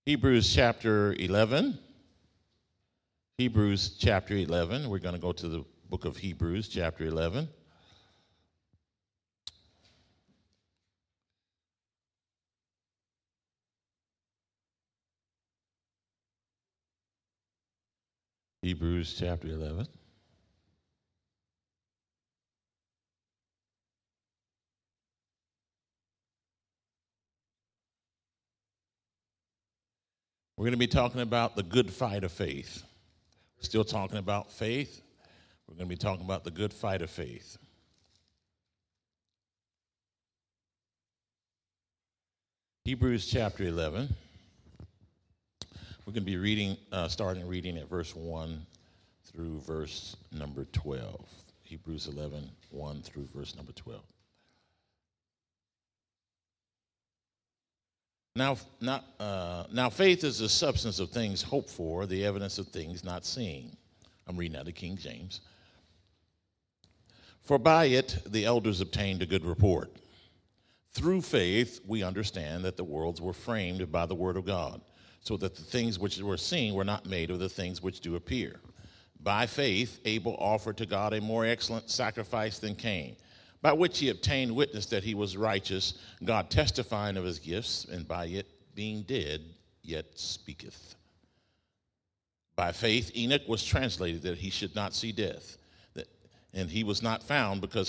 Hebrews chapter 11. Hebrews chapter 11. We're going to go to the book of Hebrews chapter 11. Hebrews chapter 11. We're going to be talking about the good fight of faith. We're still talking about faith. We're going to be talking about the good fight of faith. Hebrews chapter 11. We're going to be reading, starting reading at verse 1 through verse number 12. Hebrews 11, 1 through verse number 12. Now faith is the substance of things hoped for, the evidence of things not seen. I'm reading out of King James. For by it the elders obtained a good report. Through faith we understand that the worlds were framed by the word of God, so that the things which were seen were not made of the things which do appear. By faith Abel offered to God a more excellent sacrifice than Cain, by which he obtained witness that he was righteous, God testifying of his gifts, and by it being dead, yet speaketh. By faith Enoch was translated that he should not see death, and he was not found because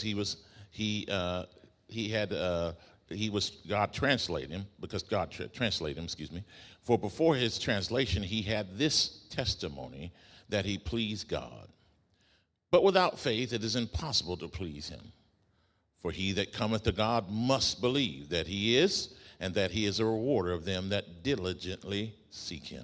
God translated him, because God translated him, For before his translation he had this testimony, that he pleased God. But without faith it is impossible to please him. For he that cometh to God must believe that he is, and that he is a rewarder of them that diligently seek him.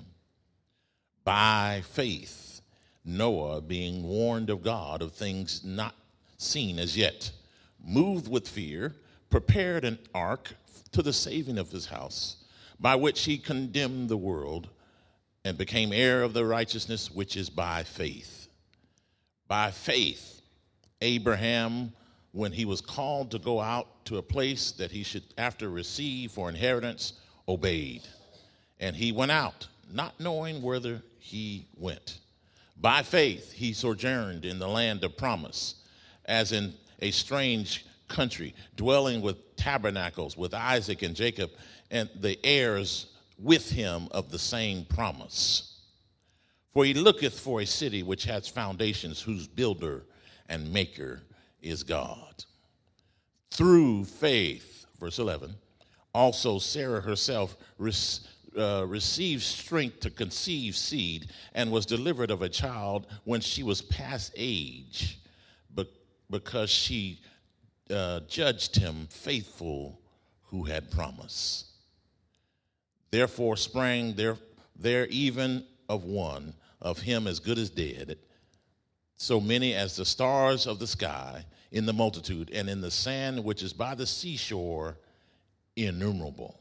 By faith Noah, being warned of God of things not seen as yet, moved with fear, prepared an ark to the saving of his house, by which he condemned the world, and became heir of the righteousness which is by faith. By faith Abraham, when he was called to go out to a place that he should after receive for inheritance, obeyed. And he went out, not knowing whither he went. By faith he sojourned in the land of promise, as in a strange country, dwelling with tabernacles with Isaac and Jacob, and the heirs with him of the same promise. For he looketh for a city which has foundations, whose builder and maker is God. Through faith, verse 11, also Sarah herself received strength to conceive seed, and was delivered of a child when she was past age, because she judged him faithful who had promised. Therefore sprang there even of one of him as good as dead, so many as the stars of the sky in the multitude, and in the sand which is by the seashore, innumerable.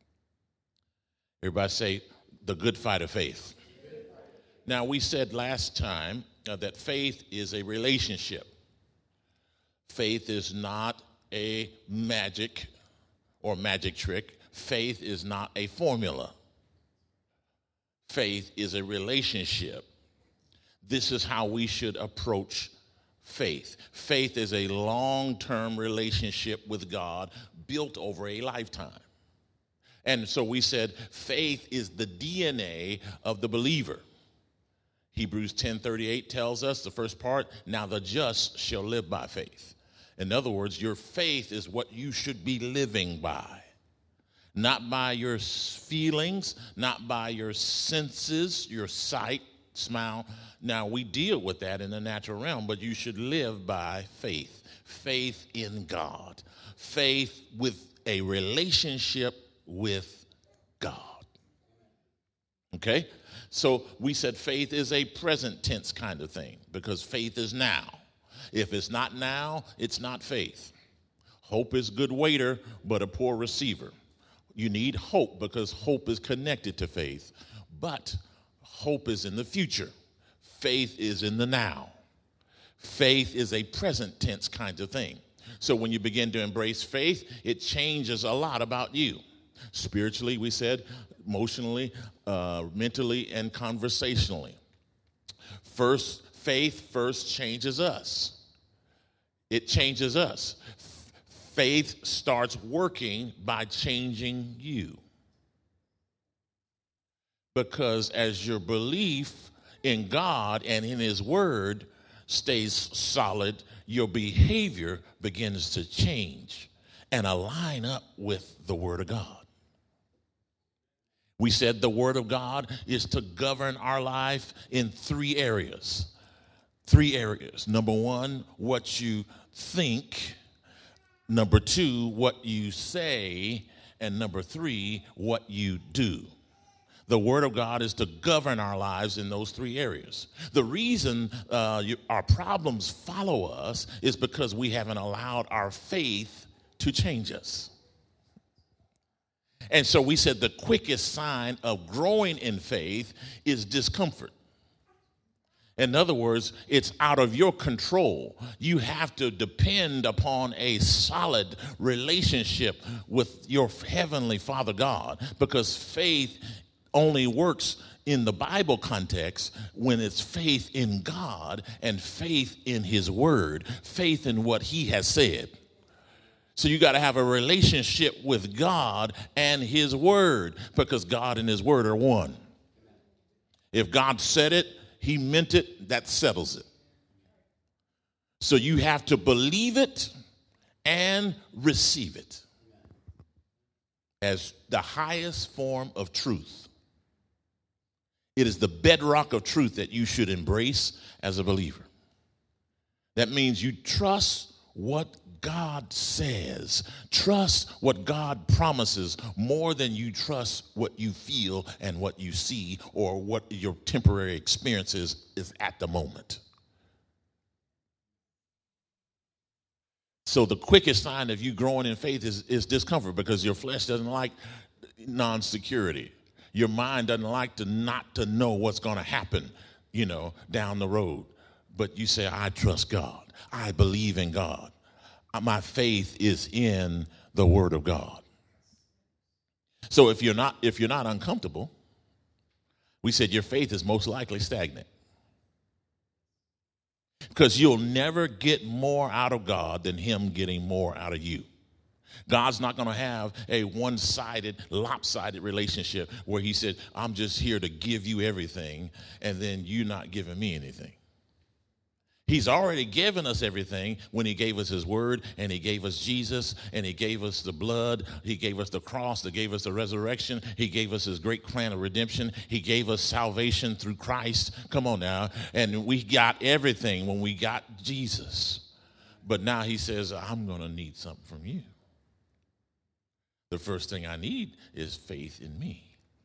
Everybody say, the good fight of faith. Now, we said last time that faith is a relationship. Faith is not a magic or magic trick. Faith is not a formula. Faith is a relationship. This is how we should approach faith. Faith is a long-term relationship with God built over a lifetime. And so we said faith is the DNA of the believer. Hebrews 10:38 tells us, the first part, now the just shall live by faith. In other words, your faith is what you should be living by. Not by your feelings, not by your senses, your sight, smell. Now, we deal with that in the natural realm, but you should live by faith. Faith in God. Faith with a relationship with God. Okay? So we said faith is a present tense kind of thing, because faith is now. If it's not now, it's not faith. Hope is good waiter, but a poor receiver. You need hope because hope is connected to faith. But hope is in the future. Faith is in the now. Faith is a present tense kind of thing. So when you begin to embrace faith, it changes a lot about you. Spiritually, we said, emotionally, mentally, and conversationally. Faith first changes us. It changes us. Faith starts working by changing you. Because as your belief in God and in His Word stays solid, your behavior begins to change and align up with the Word of God. We said the Word of God is to govern our life in three areas. Three areas. Number one, what you think. Number two, what you say. And number three, what you do. The Word of God is to govern our lives in those three areas. The reason our problems follow us is because we haven't allowed our faith to change us. And so we said the quickest sign of growing in faith is discomfort. In other words, it's out of your control. You have to depend upon a solid relationship with your heavenly Father God, because faith only works in the Bible context when it's faith in God and faith in His Word, faith in what He has said. So you got to have a relationship with God and His Word, because God and His Word are one. If God said it, He meant it, that settles it. So you have to believe it and receive it as the highest form of truth. It is the bedrock of truth that you should embrace as a believer. That means you trust what God says. Trust what God promises more than you trust what you feel and what you see or what your temporary experience is at the moment. So the quickest sign of you growing in faith is discomfort, because your flesh doesn't like non-security. Your mind doesn't like not to know what's going to happen, down the road. But you say, I trust God. I believe in God. My faith is in the Word of God. So if you're not uncomfortable, we said your faith is most likely stagnant. Because you'll never get more out of God than Him getting more out of you. God's not going to have a one-sided, lopsided relationship where He said, I'm just here to give you everything, and then you're not giving me anything. He's already given us everything when He gave us His Word, and He gave us Jesus, and He gave us the blood. He gave us the cross. He gave us the resurrection. He gave us His great plan of redemption. He gave us salvation through Christ. Come on now. And we got everything when we got Jesus. But now He says, I'm going to need something from you. The first thing I need is faith in me.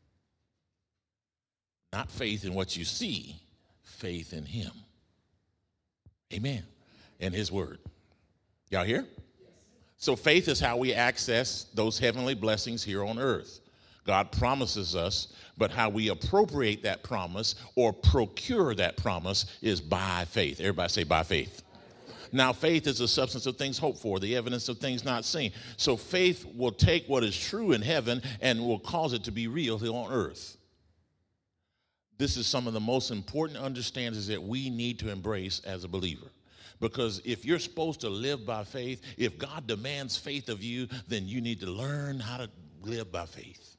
Not faith in what you see, faith in Him. Amen. And His Word. Y'all hear? Yes. So faith is how we access those heavenly blessings here on earth. God promises us, but how we appropriate that promise or procure that promise is by faith. Everybody say by faith. Now, faith is the substance of things hoped for, the evidence of things not seen. So faith will take what is true in heaven and will cause it to be real here on earth. This is some of the most important understandings that we need to embrace as a believer. Because if you're supposed to live by faith, if God demands faith of you, then you need to learn how to live by faith.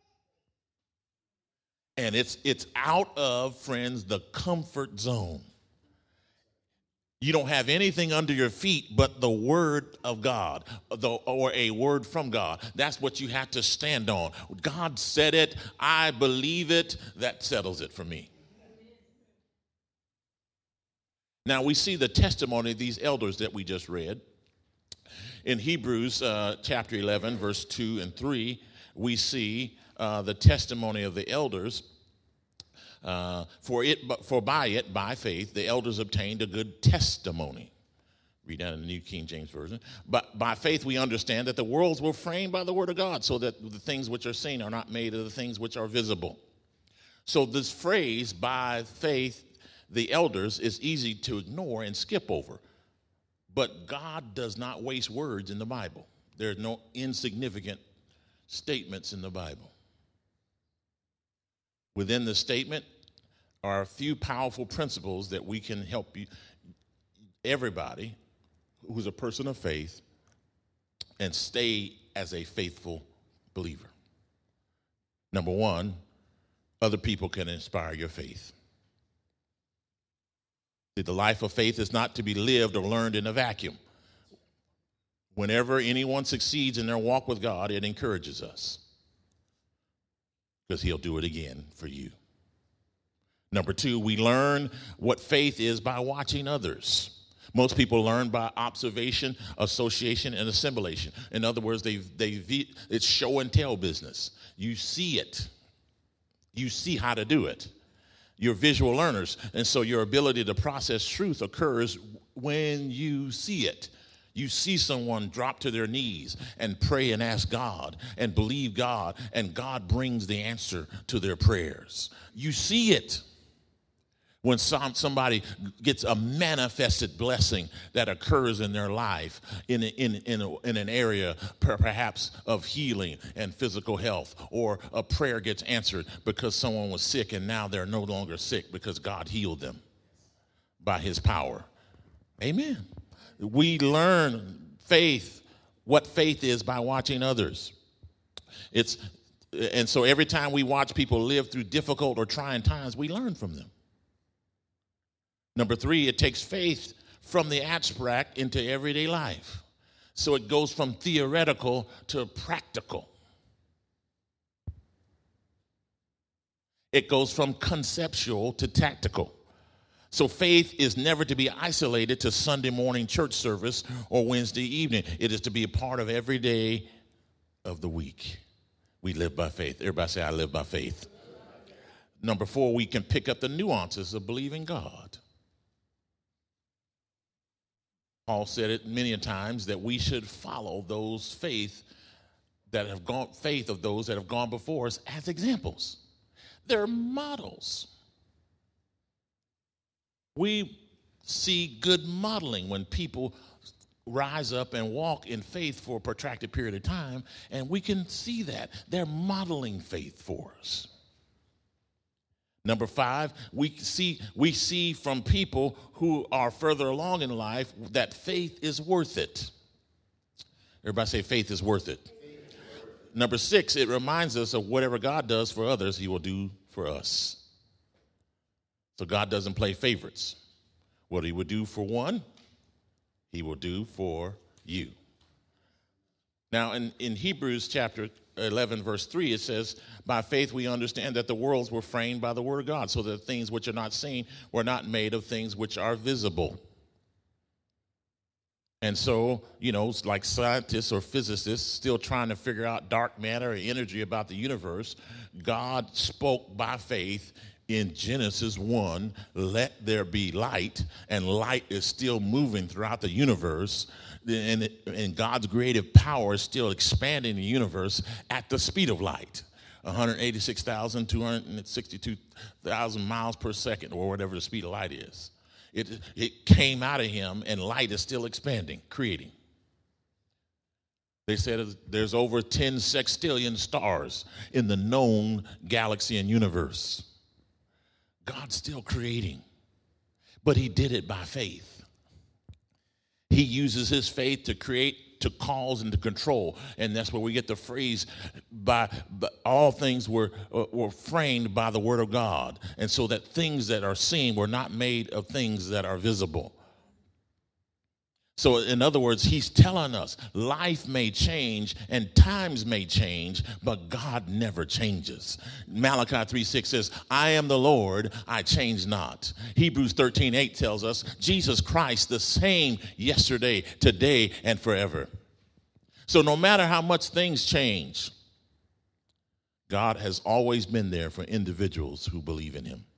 And it's out of, friends, the comfort zone. You don't have anything under your feet but the Word of God, or a word from God. That's what you have to stand on. God said it. I believe it. That settles it for me. Now we see the testimony of these elders that we just read. In Hebrews chapter 11, verse 2 and 3, we see the testimony of the elders. For by faith, the elders obtained a good testimony. Read that in the New King James Version. But by faith we understand that the worlds were framed by the Word of God, so that the things which are seen are not made of the things which are visible. So this phrase, by faith, the elders, is easy to ignore and skip over. But God does not waste words in the Bible. There's no insignificant statements in the Bible. Within the statement are a few powerful principles that we can help you, everybody who's a person of faith, and stay as a faithful believer. Number one, other people can inspire your faith. The life of faith is not to be lived or learned in a vacuum. Whenever anyone succeeds in their walk with God, it encourages us, because he'll do it again for you. Number two, we learn what faith is by watching others. Most people learn by observation, association, and assimilation. In other words, it's show and tell business. You see it. You see how to do it. You're visual learners, and so your ability to process truth occurs when you see it. You see someone drop to their knees and pray and ask God and believe God, and God brings the answer to their prayers. You see it. When somebody gets a manifested blessing that occurs in their life in an area perhaps of healing and physical health, or a prayer gets answered because someone was sick and now they're no longer sick because God healed them by his power. Amen. We learn faith, what faith is, by watching others. And so every time we watch people live through difficult or trying times, we learn from them. Number three, it takes faith from the abstract into everyday life. So it goes from theoretical to practical. It goes from conceptual to tactical. So faith is never to be isolated to Sunday morning church service or Wednesday evening. It is to be a part of every day of the week. We live by faith. Everybody say, I live by faith. Number four, we can pick up the nuances of believing God. Paul said it many times that we should follow those faith of those that have gone before us as examples. They're models. We see good modeling when people rise up and walk in faith for a protracted period of time, and we can see that. They're modeling faith for us. Number five, we see from people who are further along in life that faith is worth it. Everybody say faith is worth it. Number six, it reminds us of whatever God does for others, he will do for us. So God doesn't play favorites. What he would do for one, he will do for you. Now, in Hebrews chapter 11, verse 3, it says, by faith we understand that the worlds were framed by the word of God, so that things which are not seen were not made of things which are visible. And so, like scientists or physicists still trying to figure out dark matter or energy about the universe, God spoke by faith in Genesis 1, let there be light, and light is still moving throughout the universe, and God's creative power is still expanding the universe at the speed of light, 186,262,000 miles per second, or whatever the speed of light is. It came out of him, and light is still expanding, creating. They said there's over 10 sextillion stars in the known galaxy and universe. God's still creating, but he did it by faith. He uses his faith to create, to cause, and to control. And that's where we get the phrase, by all things were framed by the word of God. And so that things that are seen were not made of things that are visible. So in other words, he's telling us life may change and times may change, but God never changes. Malachi 3:6 says, I am the Lord, I change not. Hebrews 13:8 tells us, Jesus Christ the same yesterday, today, and forever. So no matter how much things change, God has always been there for individuals who believe in him.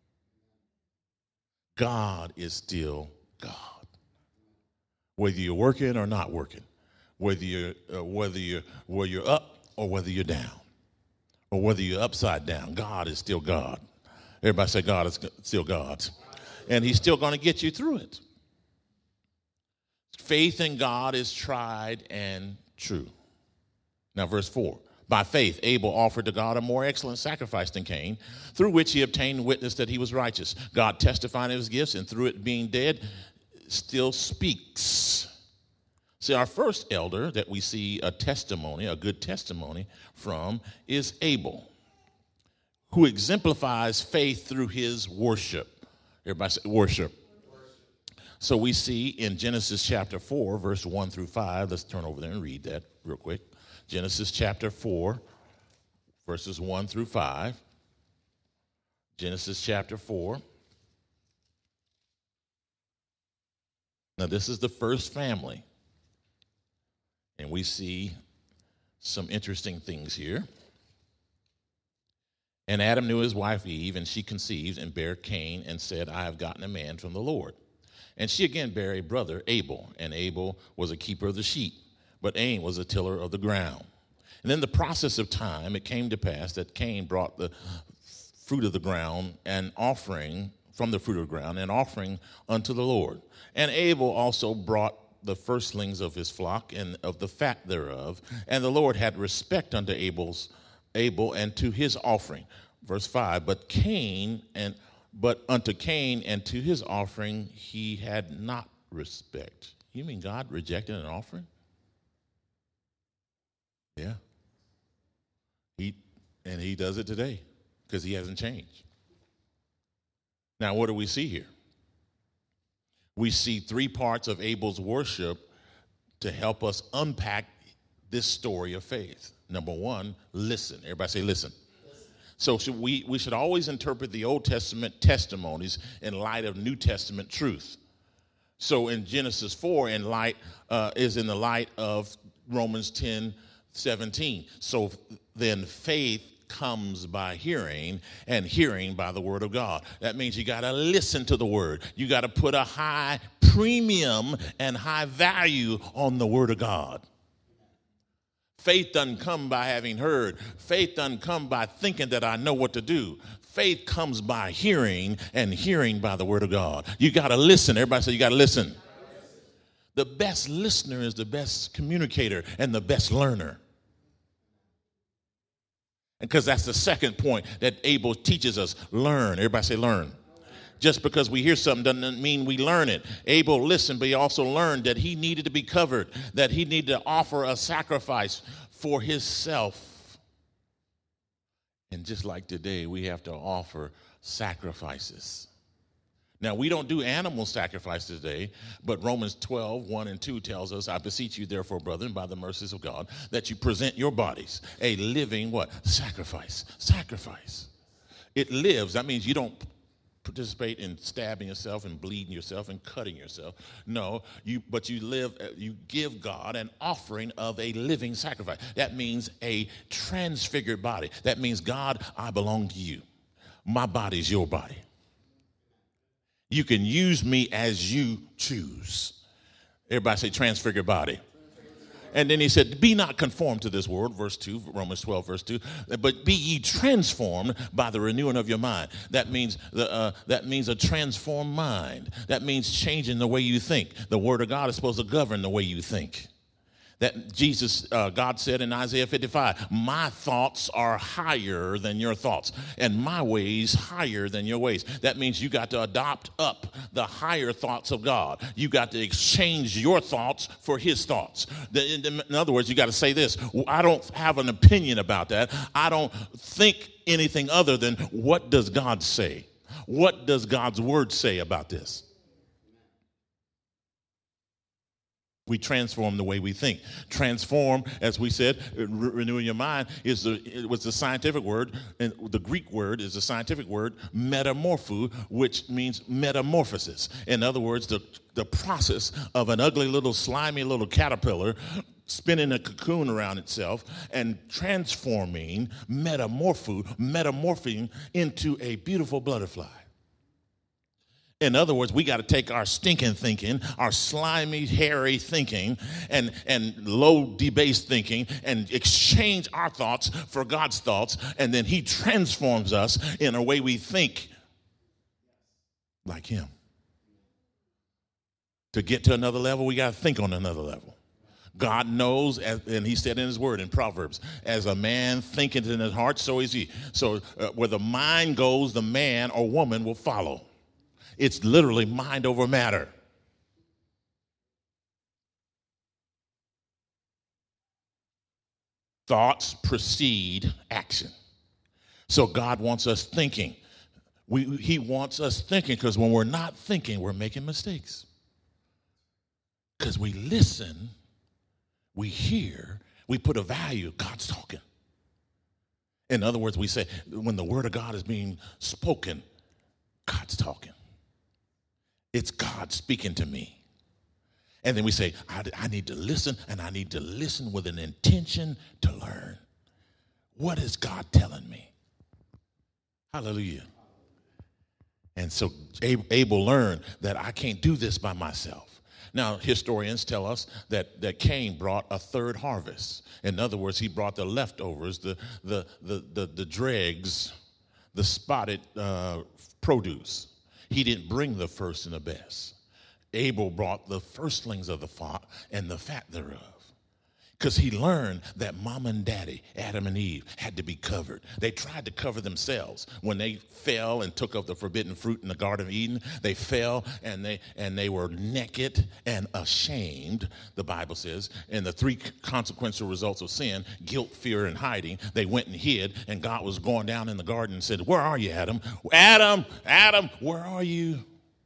God is still God. Whether you're working or not working, whether you're up or whether you're down, or whether you're upside down, God is still God. Everybody say God is still God. And he's still going to get you through it. Faith in God is tried and true. Now, verse 4. By faith, Abel offered to God a more excellent sacrifice than Cain, through which he obtained witness that he was righteous. God testifying of his gifts, and through it being dead, still speaks. See, our first elder that we see a testimony, a good testimony from, is Abel, who exemplifies faith through his worship. Everybody say worship. So we see in Genesis chapter 4, verse 1 through 5. Let's turn over there and read that real quick. Genesis chapter 4, verses 1 through 5. Genesis chapter 4. Now, this is the first family. And we see some interesting things here. And Adam knew his wife Eve, and she conceived and bare Cain and said, I have gotten a man from the Lord. And she again bare a brother, Abel. And Abel was a keeper of the sheep, but Cain was a tiller of the ground. And in the process of time, it came to pass that Cain brought the fruit of the ground and offering from the fruit of the ground and offering unto the Lord. And Abel also brought the firstlings of his flock and of the fat thereof. And the Lord had respect unto Abel and to his offering. Verse 5, but unto Cain and to his offering he had not respect. You mean God rejected an offering? Yeah. He does it today because he hasn't changed. Now, what do we see here? We see three parts of Abel's worship to help us unpack this story of faith. Number one, listen. Everybody say listen. So we should always interpret the Old Testament testimonies in light of New Testament truth. So in Genesis 4, is in the light of Romans 10:17. So then faith comes by hearing, and hearing by the word of God. That means you got to listen to the word. You got to put a high premium and high value on the word of God. Faith doesn't come by having heard. Faith doesn't come by thinking that I know what to do. Faith comes by hearing, and hearing by the word of God. You got to listen. Everybody say you got to listen. The best listener is the best communicator and the best learner. Because that's the second point that Abel teaches us. Learn. Everybody say learn. Just because we hear something doesn't mean we learn it. Abel listened, but he also learned that he needed to be covered, that he needed to offer a sacrifice for himself. And just like today, we have to offer sacrifices. Now, we don't do animal sacrifices today, but Romans 12:1-2 tells us, I beseech you, therefore, brethren, by the mercies of God, that you present your bodies a living what? Sacrifice. Sacrifice. It lives. That means you don't participate in stabbing yourself and bleeding yourself and cutting yourself. No, but you give God an offering of a living sacrifice. That means a transfigured body. That means, God, I belong to you. My body is your body. You can use me as you choose. Everybody say transfigured body. And then he said, be not conformed to this world, verse 2, Romans 12, verse 2, but be ye transformed by the renewing of your mind. That means a transformed mind. That means changing the way you think. The word of God is supposed to govern the way you think. That God said in Isaiah 55, my thoughts are higher than your thoughts, and my ways higher than your ways. That means you got to adopt up the higher thoughts of God. You got to exchange your thoughts for his thoughts. In other words, you got to say this, I don't have an opinion about that. I don't think anything other than what does God say? What does God's word say about this? We transform the way we think. Transform, as we said, renewing your mind was the scientific word, and the Greek word is the scientific word metamorpho, which means metamorphosis. In other words, the process of an ugly little slimy little caterpillar spinning a cocoon around itself and transforming, metamorphing into a beautiful butterfly. In other words, we got to take our stinking thinking, our slimy, hairy thinking, and low, debased thinking, and exchange our thoughts for God's thoughts, and then he transforms us in a way we think like him. To get to another level, we got to think on another level. God knows, and he said in his word in Proverbs, as a man thinketh in his heart, so is he. So where the mind goes, the man or woman will follow. It's literally mind over matter. Thoughts precede action. So God wants us thinking. He wants us thinking, because when we're not thinking, we're making mistakes. Because we listen, we hear, we put a value. God's talking. In other words, we say, when the word of God is being spoken, God's talking. It's God speaking to me. And then we say, I need to listen, and I need to listen with an intention to learn. What is God telling me? Hallelujah. And so Abel learned that I can't do this by myself. Now, historians tell us that Cain brought a third harvest. In other words, he brought the leftovers, the dregs, the spotted produce. He didn't bring the first and the best. Abel brought the firstlings of the flock and the fat thereof. Because he learned that mom and daddy, Adam and Eve, had to be covered. They tried to cover themselves. When they fell and took of the forbidden fruit in the Garden of Eden, they fell and they were naked and ashamed, the Bible says. And the three consequential results of sin, guilt, fear, and hiding, they went and hid, and God was going down in the garden and said, "Where are you, Adam? Adam, where are you?"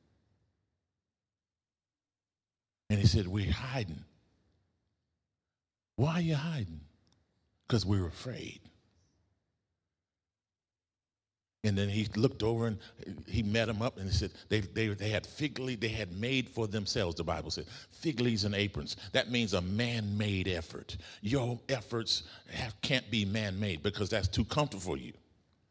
And he said, "We're hiding." "Why are you hiding?" "Because we're afraid." And then he looked over and he met them up, and he said they had fig leaves, they had made for themselves, the Bible said, fig leaves and aprons. That means a man-made effort. Your efforts can't be man-made, because that's too comfortable for you.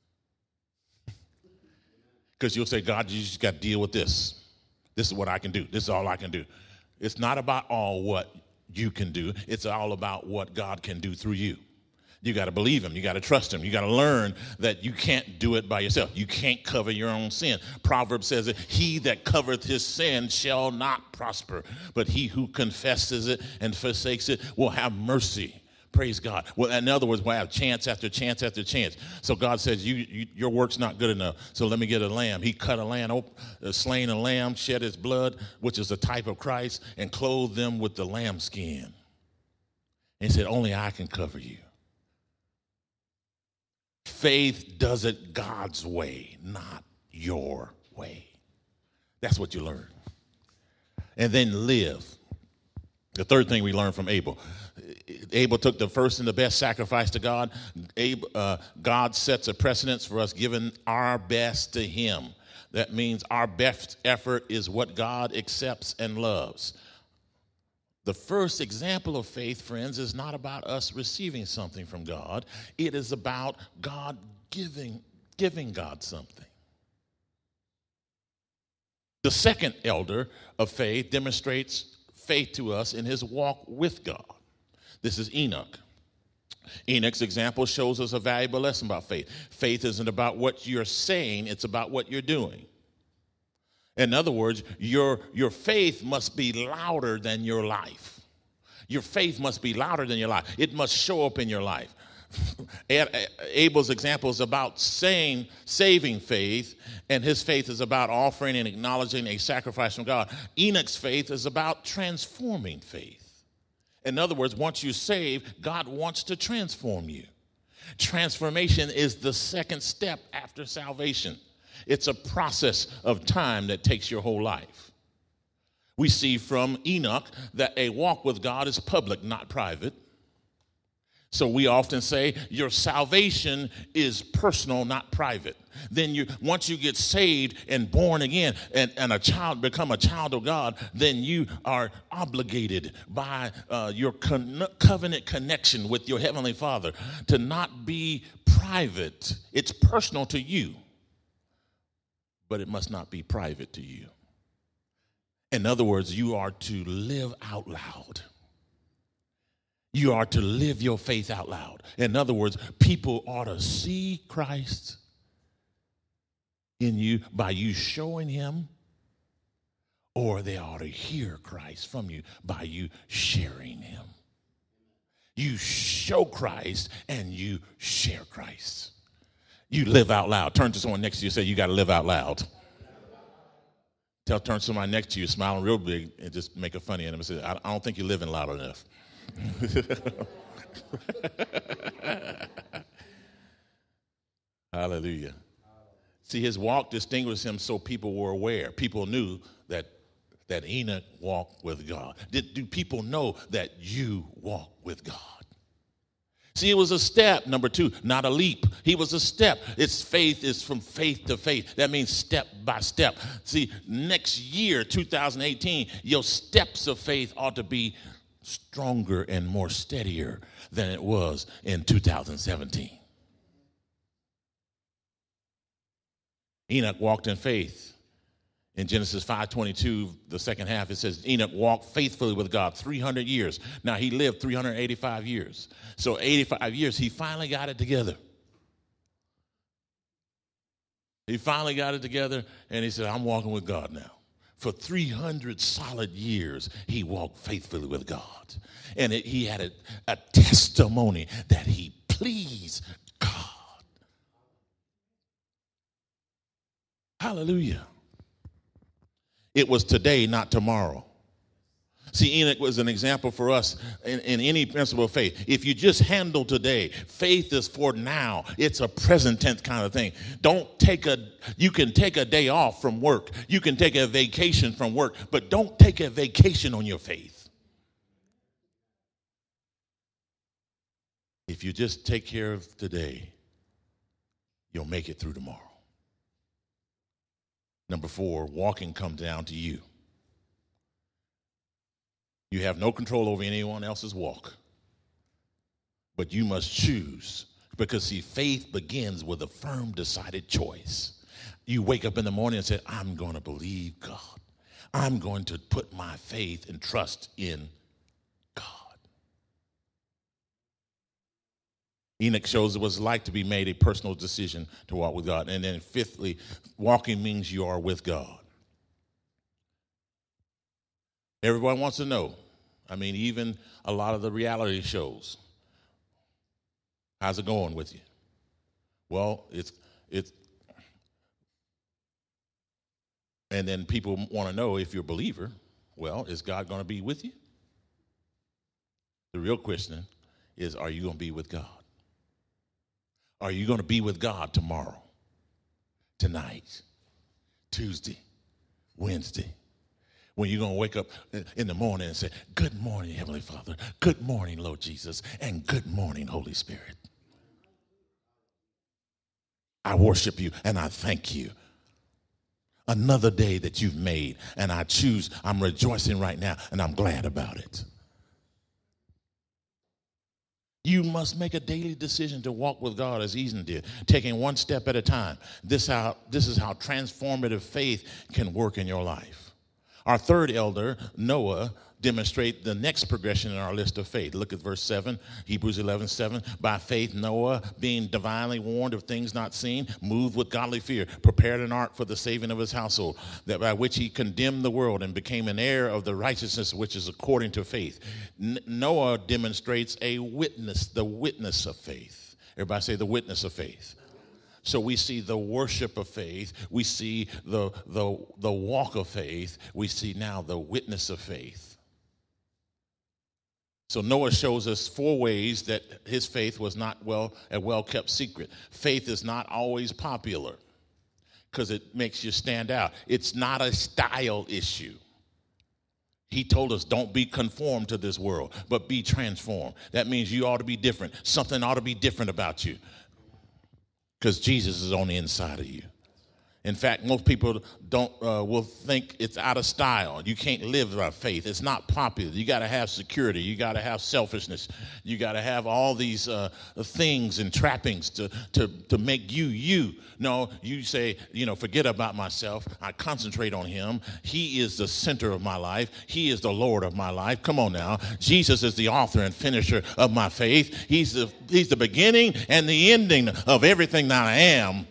Because you'll say, "God, you just got to deal with this. This is what I can do. This is all I can do." It's not about all what you can do. It's all about what God can do through you. You got to believe him. You got to trust him. You got to learn that you can't do it by yourself. You can't cover your own sin. Proverbs says that he that covereth his sin shall not prosper, but he who confesses it and forsakes it will have mercy. Praise God. Well, in other words, we'll have chance after chance after chance. So God says, your work's not good enough, so let me get a lamb. He cut a lamb, slain a lamb, shed his blood, which is a type of Christ, and clothed them with the lambskin. And he said, only I can cover you. Faith does it God's way, not your way. That's what you learn. And then live. The third thing we learned from Abel. Abel took the first and the best sacrifice to God. God sets a precedence for us giving our best to him. That means our best effort is what God accepts and loves. The first example of faith, friends, is not about us receiving something from God. It is about God giving God something. The second elder of faith demonstrates faith to us in his walk with God. This is Enoch. Enoch's example shows us a valuable lesson about faith. Faith isn't about what you're saying, it's about what you're doing. In other words, your faith must be louder than your life. Your faith must be louder than your life. It must show up in your life. Abel's example is about saving faith, and his faith is about offering and acknowledging a sacrifice from God. Enoch's faith is about transforming faith. In other words, once you're saved, God wants to transform you. Transformation is the second step after salvation. It's a process of time that takes your whole life. We see from Enoch that a walk with God is public, not private. So we often say your salvation is personal, not private. Then once you get saved and born again and become a child of God, then you are obligated by your covenant connection with your Heavenly Father to not be private. It's personal to you, but it must not be private to you. In other words, you are to live out loud. You are to live your faith out loud. In other words, people ought to see Christ in you by you showing him, or they ought to hear Christ from you by you sharing him. You show Christ and you share Christ. You live out loud. Turn to someone next to you and say, you got to live out loud. Turn to somebody next to you, smiling real big, and just make a funny at them and say, I don't think you're living loud enough. Hallelujah. See, his walk distinguished him so people were aware. People knew that Enoch walked with God. Do people know that you walk with God? See, it was a step, number two, not a leap. He was a step. Its faith is from faith to faith. That means step by step. See, next year, 2018, your steps of faith ought to be stronger and more steadier than it was in 2017. Enoch walked in faith. In Genesis 5:22, the second half, it says Enoch walked faithfully with God 300 years. Now, he lived 385 years. So 85 years, he finally got it together. He finally got it together, and he said, I'm walking with God now. For 300 solid years, he walked faithfully with God. And he had a testimony that he pleased God. Hallelujah. It was today, not tomorrow. See, Enoch was an example for us in any principle of faith. If you just handle today, faith is for now. It's a present tense kind of thing. You can take a day off from work. You can take a vacation from work, but don't take a vacation on your faith. If you just take care of today, you'll make it through tomorrow. Number 4, walking comes down to you. You have no control over anyone else's walk, but you must choose, because see, faith begins with a firm, decided choice. You wake up in the morning and say, I'm going to believe God. I'm going to put my faith and trust in God. Enoch shows it was like to be made a personal decision to walk with God. And then fifthly, walking means you are with God. Everyone wants to know. I mean, even a lot of the reality shows. How's it going with you? Well, it's and then people want to know if you're a believer. Well, is God going to be with you? The real question is, are you going to be with God? Are you going to be with God tomorrow, tonight, Tuesday, Wednesday? When you're going to wake up in the morning and say, good morning, Heavenly Father. Good morning, Lord Jesus. And good morning, Holy Spirit. I worship you and I thank you. Another day that you've made, and I'm rejoicing right now, and I'm glad about it. You must make a daily decision to walk with God as Enoch did, taking one step at a time. This is how transformative faith can work in your life. Our third elder, Noah, demonstrate the next progression in our list of faith. Look at verse 7, Hebrews 11:7. By faith, Noah, being divinely warned of things not seen, moved with godly fear, prepared an ark for the saving of his household, that by which he condemned the world and became an heir of the righteousness which is according to faith. Noah demonstrates the witness of faith. Everybody say the witness of faith. So we see the worship of faith. We see the walk of faith. We see now the witness of faith. So Noah shows us 4 ways that his faith was not a well-kept secret. Faith is not always popular because it makes you stand out. It's not a style issue. He told us, don't be conformed to this world, but be transformed. That means you ought to be different. Something ought to be different about you because Jesus is on the inside of you. In fact, most people will think it's out of style. You can't live by faith. It's not popular. You got to have security. You got to have selfishness. You got to have all these things and trappings to make you. No, you say, forget about myself. I concentrate on him. He is the center of my life. He is the Lord of my life. Come on now. Jesus is the author and finisher of my faith. He's the beginning and the ending of everything that I am.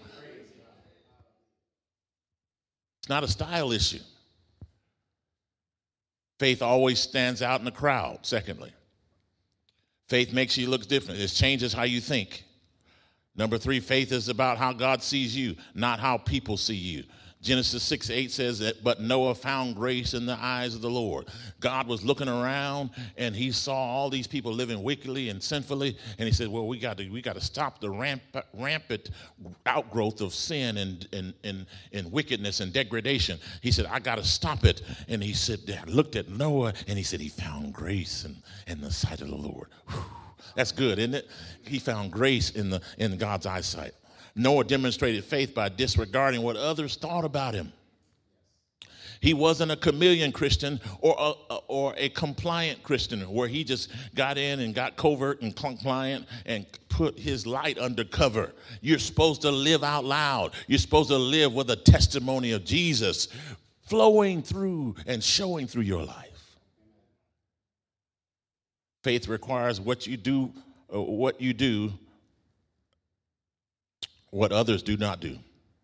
It's not a style issue. Faith always stands out in the crowd, secondly. Faith makes you look different. It changes how you think. Number 3, faith is about how God sees you, not how people see you. Genesis 6:8 says that, but Noah found grace in the eyes of the Lord. God was looking around and he saw all these people living wickedly and sinfully, and he said, well, we got to stop the rampant outgrowth of sin and wickedness and degradation. He said, I got to stop it. And he said, looked at Noah and he said, he found grace in the sight of the Lord. Whew. That's good, isn't it? He found grace in God's eyesight. Noah demonstrated faith by disregarding what others thought about him. He wasn't a chameleon Christian or a compliant Christian where he just got in and got covert and compliant and put his light under cover. You're supposed to live out loud. You're supposed to live with a testimony of Jesus flowing through and showing through your life. Faith requires what you do, what others do not do.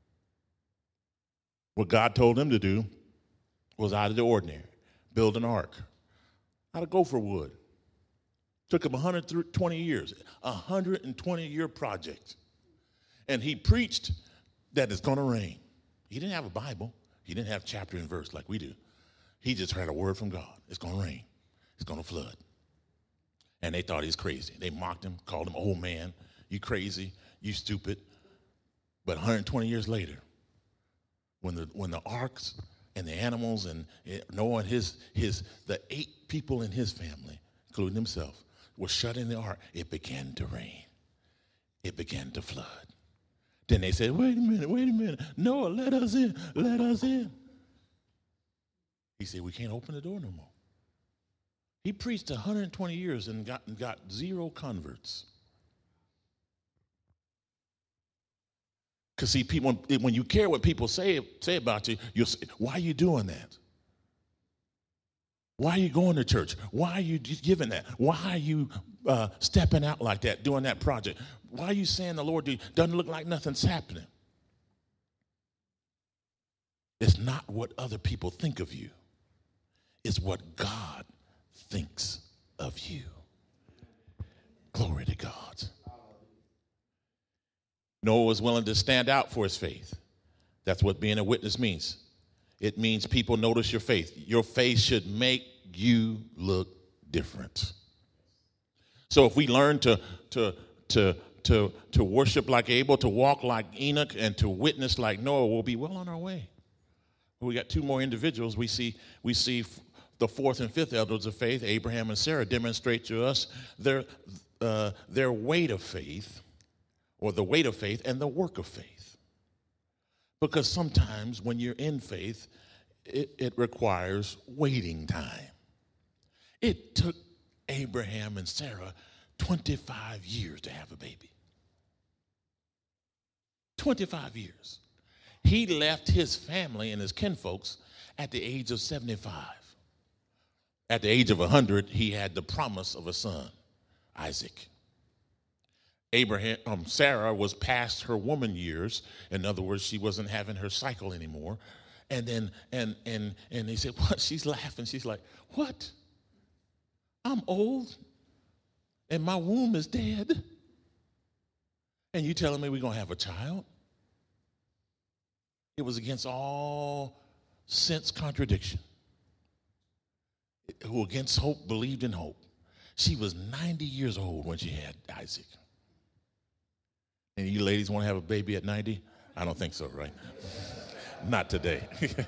What God told him to do was out of the ordinary. Build an ark out of gopher wood. Took him 120 years, a 120-year project. And he preached that it's going to rain. He didn't have a Bible. He didn't have chapter and verse like we do. He just heard a word from God. It's going to rain. It's going to flood. And they thought he was crazy. They mocked him, called him old man. You crazy. You stupid. But 120 years later, when the arks and the animals and Noah and the 8 people in his family, including himself, were shut in the ark, it began to rain. It began to flood. Then they said, wait a minute. Noah, let us in. He said, we can't open the door no more. He preached 120 years and got 0 converts. Because see, people, when you care what people say about you, you'll say, why are you doing that? Why are you going to church? Why are you giving that? Why are you stepping out like that, doing that project? Why are you saying the Lord doesn't look like nothing's happening? It's not what other people think of you. It's what God thinks of you. Glory to God. Noah was willing to stand out for his faith. That's what being a witness means. It means people notice your faith. Your faith should make you look different. So if we learn to worship like Abel, to walk like Enoch, and to witness like Noah, we'll be well on our way. We got 2 more individuals. We see the 4th and 5th elders of faith, Abraham and Sarah, demonstrate to us their weight of faith, or the weight of faith and the work of faith. Because sometimes when you're in faith, it requires waiting time. It took Abraham and Sarah 25 years to have a baby. 25 years. He left his family and his kinfolks at the age of 75. At the age of 100, he had the promise of a son, Isaac. Sarah was past her woman years. In other words, she wasn't having her cycle anymore. And then and they said, what? She's laughing. She's like, what? I'm old and my womb is dead. And you telling me we're going to have a child? It was against all sense contradiction. Who against hope believed in hope. She was 90 years old when she had Isaac. And you ladies want to have a baby at 90? I don't think so, right? Not today.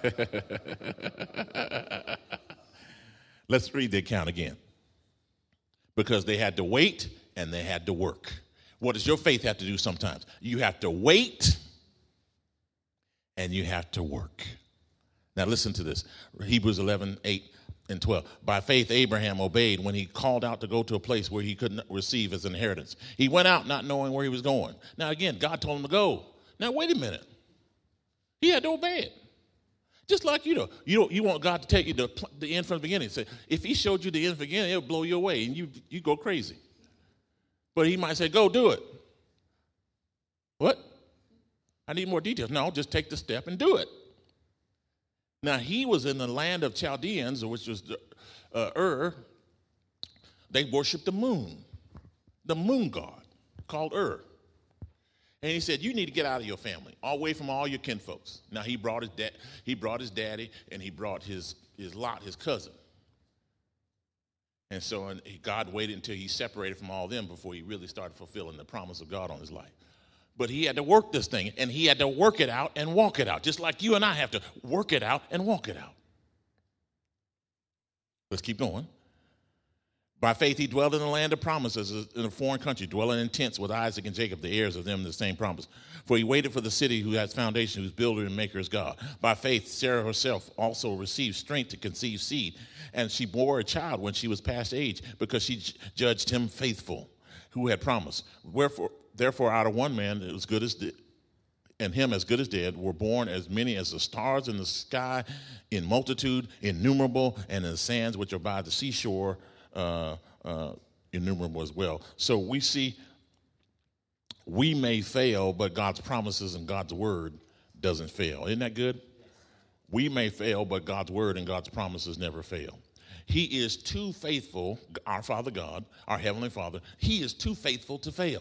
Let's read the account again. Because they had to wait and they had to work. What does your faith have to do sometimes? You have to wait and you have to work. Now listen to this. Hebrews 11:8 and 12. By faith, Abraham obeyed when he called out to go to a place where he couldn't receive his inheritance. He went out not knowing where he was going. Now, again, God told him to go. Now, wait a minute. He had to obey it. Just like you know. You want God to tell you the end from the beginning. Say, if he showed you the end from the beginning, it'll blow you away and you go crazy. But he might say, go do it. What? I need more details. No, just take the step and do it. Now, he was in the land of Chaldeans, which was Ur. They worshiped the moon. the moon god called Ur. And he said, you need to get out of your family, away from all your kinfolks. Now he brought his daddy, and he brought his Lot, his cousin. And so God waited until he separated from all them before he really started fulfilling the promise of God on his life. But he had to work this thing, and he had to work it out and walk it out, just like you and I have to work it out and walk it out. Let's keep going. By faith, he dwelled in the land of promises in a foreign country, dwelling in tents with Isaac and Jacob, the heirs of them, the same promise. For he waited for the city who has foundation, whose builder and maker is God. By faith, Sarah herself also received strength to conceive seed, and she bore a child when she was past age, because she judged him faithful, who had promised. Therefore, out of one man as good as and him as good as dead were born as many as the stars in the sky, in multitude, innumerable, and in the sands which are by the seashore, innumerable as well. So we see we may fail, but God's promises and God's word doesn't fail. Isn't that good? We may fail, but God's word and God's promises never fail. He is too faithful, our Father God, our Heavenly Father, he is too faithful to fail.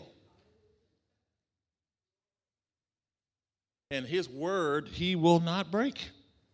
And his word, he will not break.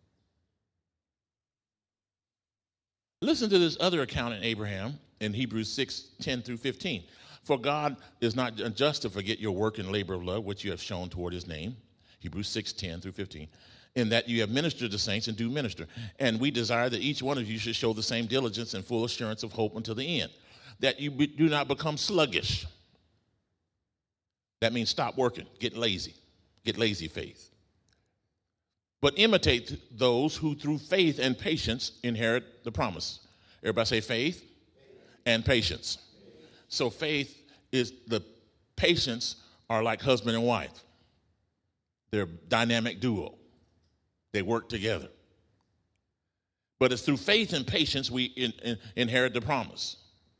Listen to this other account in Abraham in Hebrews 6:10-15. For God is not unjust to forget your work and labor of love, which you have shown toward his name. Hebrews 6:10-15. In that you have ministered to saints and do minister. And we desire that each one of you should show the same diligence and full assurance of hope until the end, that you do not become sluggish. That means stop working, get lazy faith. But imitate those who through faith and patience inherit the promise. Everybody say faith and patience. So faith is the patience are like husband and wife. They're a dynamic duo. They work together. But it's through faith and patience we inherit the promise.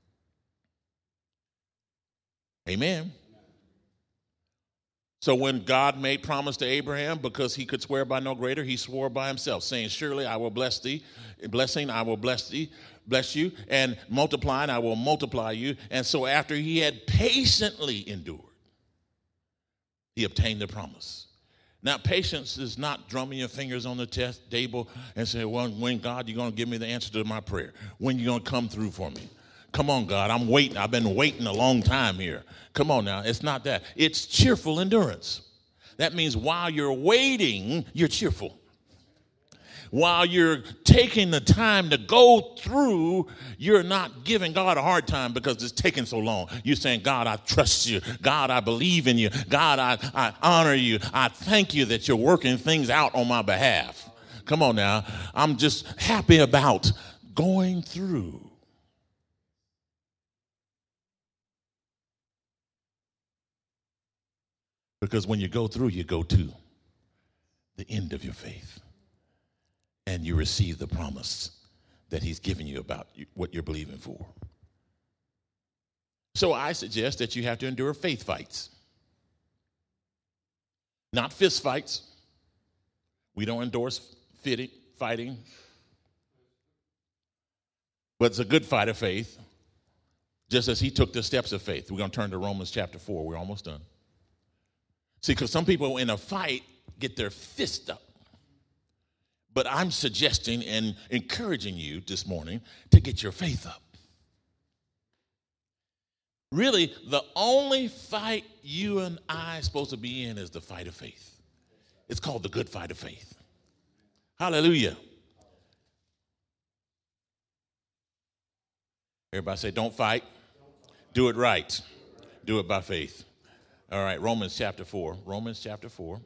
Amen. So when God made promise to Abraham, because he could swear by no greater, he swore by himself, saying, surely I will bless thee. Blessing, I will bless you, and multiplying, I will multiply you. And so after he had patiently endured, he obtained the promise. Now, patience is not drumming your fingers on the table and saying, well, when, God, you're going to give me the answer to my prayer? When you going to come through for me? Come on, God, I'm waiting. I've been waiting a long time here. Come on now. It's not that. It's cheerful endurance. That means while you're waiting, you're cheerful. While you're taking the time to go through, you're not giving God a hard time because it's taking so long. You're saying, God, I trust you. God, I believe in you. God, I honor you. I thank you that you're working things out on my behalf. Come on now. I'm just happy about going through. Because when you go through, you go to the end of your faith. And you receive the promise that he's given you about what you're believing for. So I suggest that you have to endure faith fights. Not fist fights. We don't endorse fighting. But it's a good fight of faith. Just as he took the steps of faith. We're going to turn to Romans chapter 4. We're almost done. See, because some people in a fight get their fist up. But I'm suggesting and encouraging you this morning to get your faith up. Really, the only fight you and I are supposed to be in is the fight of faith. It's called the good fight of faith. Hallelujah. Everybody say, don't fight. Do it right. Do it by faith. All right, Romans chapter 4. Romans chapter 4.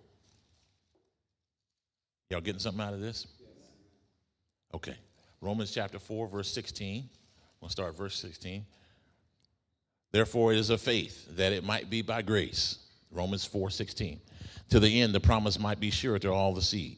Y'all getting something out of this? Okay. Romans chapter 4, verse 16. We'll start verse 16. Therefore it is of faith that it might be by grace. Romans 4:16. To the end the promise might be sure to all the seed.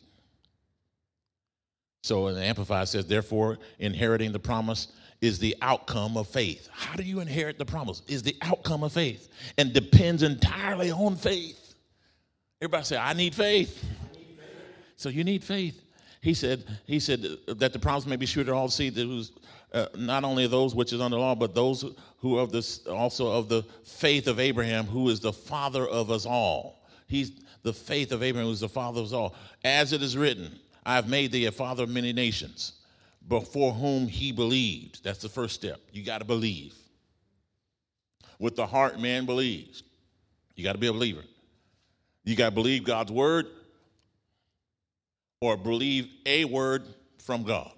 So in the Amplified says, therefore inheriting the promise is the outcome of faith. How do you inherit the promise? Is the outcome of faith and depends entirely on faith. Everybody say, I need faith. So you need faith. He said that the promise may be sure to all seed that whose not only those which is under law, but those who are also of the faith of Abraham, who is the father of us all. He's the faith of Abraham, who is the father of us all. As it is written, I have made thee a father of many nations, before whom he believed. That's the first step. You got to believe. With the heart, man believes. You got to be a believer. You got to believe God's word or believe a word from God.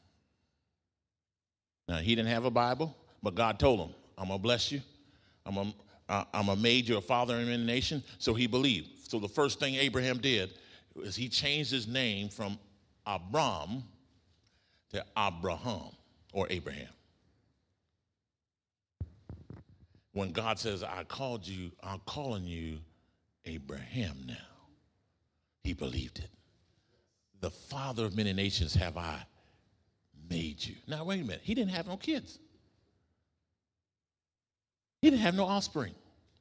Now, he didn't have a Bible, but God told him, I'm going to bless you. I'm going to make you a father in many nations. So he believed. So the first thing Abraham did is he changed his name from Abram to Abraham or Abraham. When God says, I'm calling you Abraham now, he believed it. The father of many nations have I made you. Now, wait a minute. He didn't have no kids. He didn't have no offspring.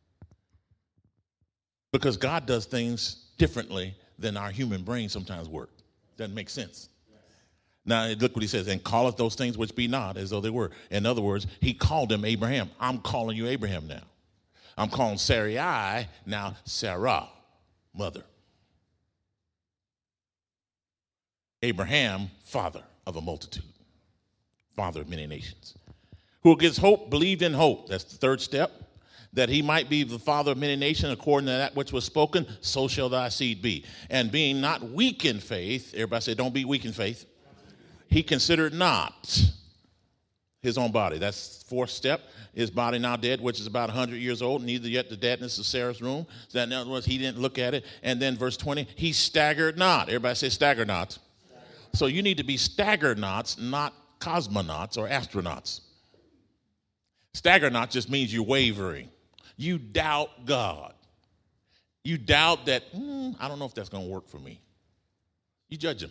Because God does things differently than our human brain sometimes work. Doesn't make sense. Now, look what he says, and calleth those things which be not as though they were. In other words, he called him Abraham. I'm calling you Abraham now. I'm calling Sarai now Sarah, mother. Abraham, father of a multitude, father of many nations. Who against hope believed in hope. That's the third step. That he might be the father of many nations according to that which was spoken, so shall thy seed be. And being not weak in faith, everybody say, don't be weak in faith. He considered not his own body. That's the fourth step. His body now dead, which is about 100 years old, neither yet the deadness of Sarah's womb. So that in other words, he didn't look at it. And then verse 20, he staggered not. Everybody say stagger not. So you need to be stagger nots, not cosmonauts or astronauts. Stagger not just means you're wavering. You doubt God. You doubt that, I don't know if that's going to work for me. You judge him.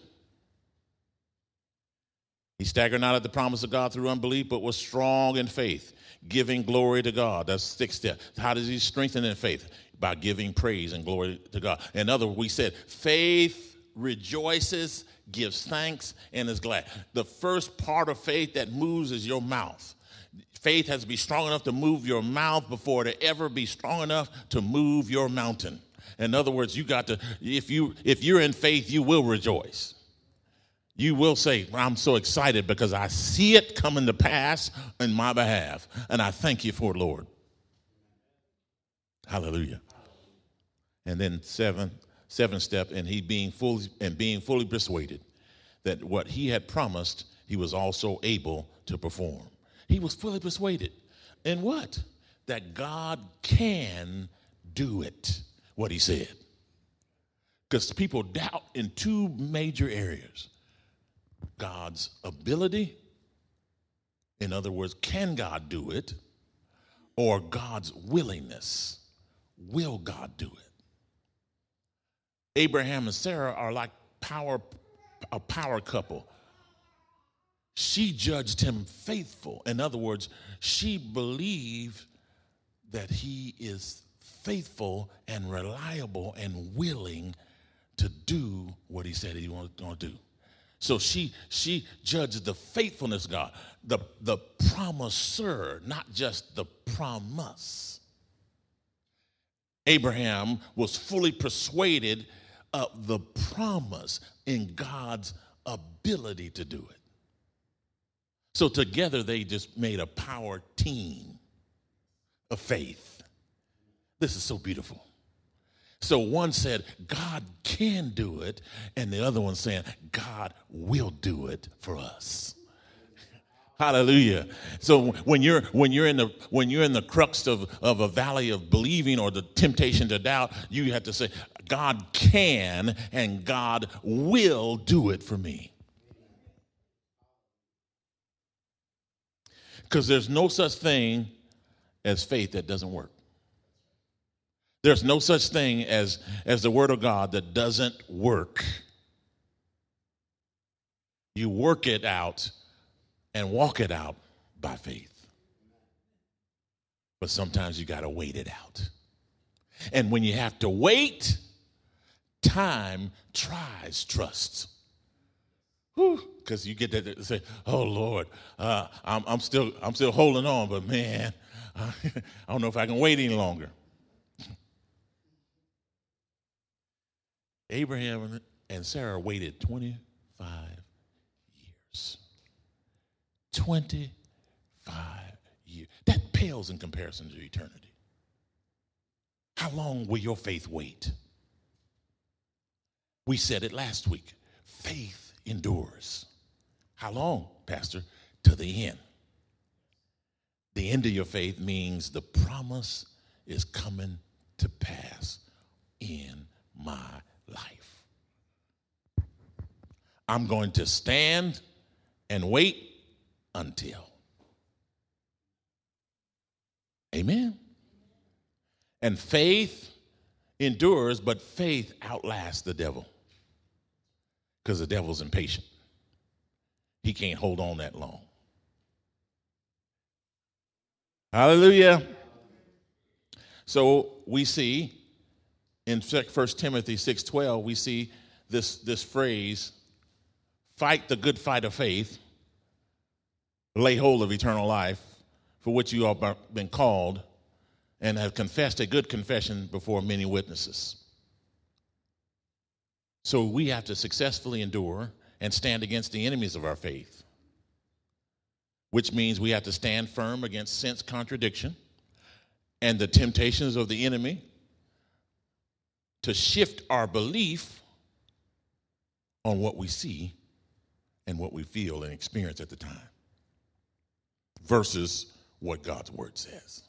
He staggered not at the promise of God through unbelief, but was strong in faith, giving glory to God. That's the sixth step. How does he strengthen in faith? By giving praise and glory to God. In other words, we said faith rejoices, gives thanks, and is glad. The first part of faith that moves is your mouth. Faith has to be strong enough to move your mouth before it ever be strong enough to move your mountain. In other words, you got to, if you're in faith, you will rejoice. You will say, I'm so excited because I see it coming to pass in my behalf. And I thank you for it, Lord. Hallelujah. And then seventh step, and being fully persuaded that what he had promised, he was also able to perform. He was fully persuaded. In what? That God can do it, what he said. Because people doubt in two major areas. God's ability, in other words, can God do it? Or God's willingness, will God do it? Abraham and Sarah are like a power couple. She judged him faithful. In other words, she believed that he is faithful and reliable and willing to do what he said he was going to do. So she judged the faithfulness of God, the promiser, not just the promise. Abraham was fully persuaded of the promise in God's ability to do it. So together they just made a power team of faith. This is so beautiful. So one said, God can do it, and the other one saying, God will do it for us. Hallelujah. So when you're in the crux of a valley of believing or the temptation to doubt, you have to say, God can and God will do it for me. Because there's no such thing as faith that doesn't work. There's no such thing as the word of God that doesn't work. You work it out and walk it out by faith. But sometimes you got to wait it out. And when you have to wait, time tries trust. Because you get that to say, "Oh Lord, I'm still holding on, but man, I don't know if I can wait any longer." Abraham and Sarah waited 25 years. 25 years. That pales in comparison to eternity. How long will your faith wait? We said it last week. Faith endures. How long, Pastor? To the end. The end of your faith means the promise is coming to pass in my life. I'm going to stand and wait until. Amen. And faith endures, but faith outlasts the devil. Because the devil's impatient. He can't hold on that long. Hallelujah. So we see in 1 Timothy 6:12, we see this phrase, fight the good fight of faith, lay hold of eternal life, for which you have been called and have confessed a good confession before many witnesses. So we have to successfully endure and stand against the enemies of our faith, which means we have to stand firm against sense contradiction and the temptations of the enemy to shift our belief on what we see and what we feel and experience at the time versus what God's word says.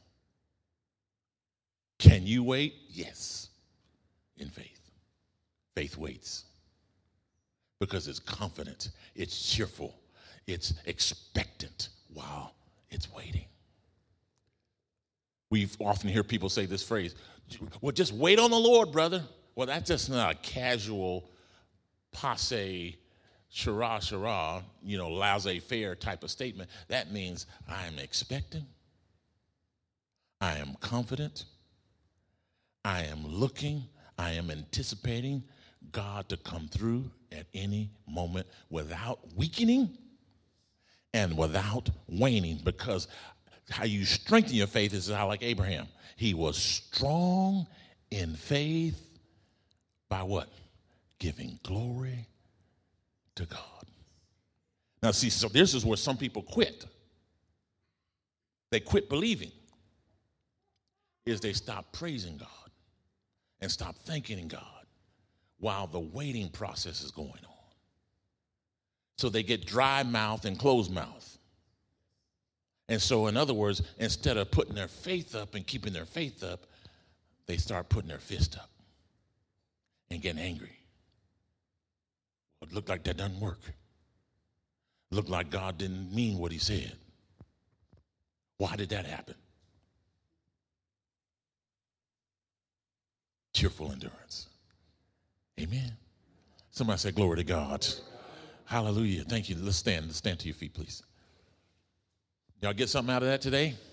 Can you wait? Yes, in faith. Faith waits because it's confident, it's cheerful, it's expectant while it's waiting. We often hear people say this phrase, well, just wait on the Lord, brother. Well, that's just not a casual, passe, shara, laissez-faire type of statement. That means I am expecting, I am confident, I am looking, I am anticipating God to come through at any moment without weakening and without waning, because how you strengthen your faith is how, like Abraham, he was strong in faith by what? Giving glory to God. Now see, so this is where some people quit. They quit believing. Is they stop praising God and stop thanking in God while the waiting process is going on. So they get dry mouth and closed mouth. And so, in other words, instead of putting their faith up and keeping their faith up, they start putting their fist up and getting angry. It looked like that doesn't work. It looked like God didn't mean what he said. Why did that happen? Cheerful endurance. Amen. Somebody say glory to God. Hallelujah. Thank you. Let's stand to your feet, please. Y'all get something out of that today?